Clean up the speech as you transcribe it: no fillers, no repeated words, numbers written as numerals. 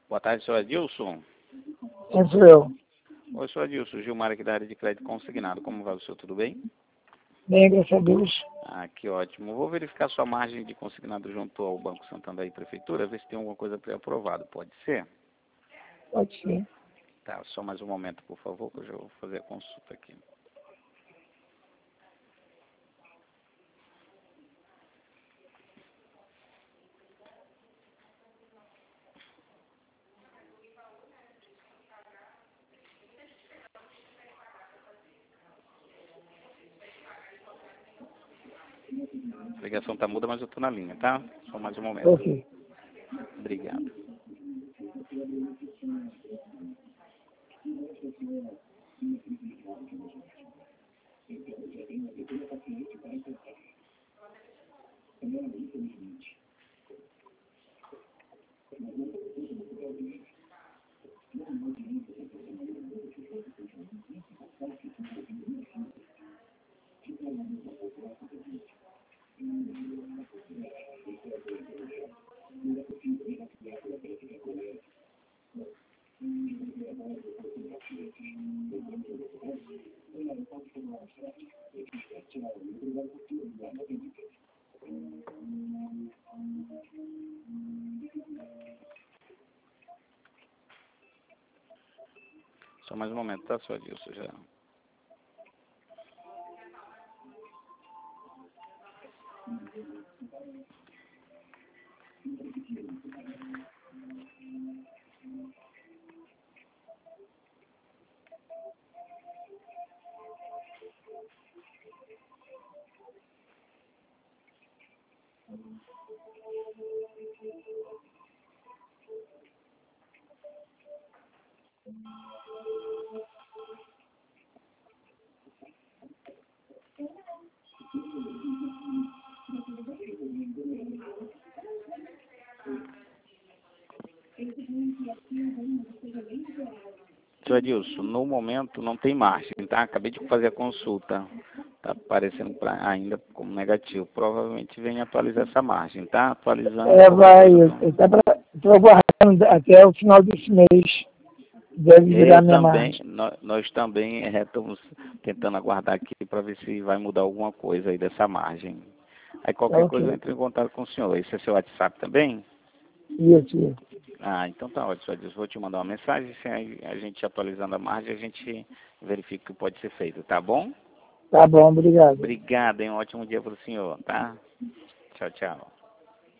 Boa tarde, senhor Adilson. Quem sou eu? Oi, senhor Adilson. Gilmar aqui da área de crédito consignado. Como vai o senhor? Tudo bem? Bem, graças a Deus. Ah, que ótimo. Vou verificar sua margem de consignado junto ao Banco Santander e Prefeitura, ver se tem alguma coisa pré-aprovada. Pode ser? Pode ser. Tá, só mais um momento, por favor, que eu já vou fazer a consulta aqui. A ligação tá muda, mas eu tô na linha, tá? Só mais um momento. Ok. Obrigado. Só mais um momento, tá, senhor Adilson? Já. Senhor Adilson, no momento não tem margem, tá? Acabei de fazer a consulta. Tá aparecendo ainda como negativo. Provavelmente vem atualizar essa margem, tá? Atualizando. Estou aguardando até o final desse mês. Deve virar minha margem. Nós também estamos tentando aguardar aqui para ver se vai mudar alguma coisa aí dessa margem. Aí qualquer coisa eu entro em contato com o senhor. Esse é seu WhatsApp também? Isso. Ah, então tá ótimo, senhor Adilson. Vou te mandar uma mensagem. Se a gente atualizando a margem, a gente verifica o que pode ser feito, tá bom? Tá bom, obrigado. Obrigado, hein? Um ótimo dia para o senhor, tá? Tchau, tchau.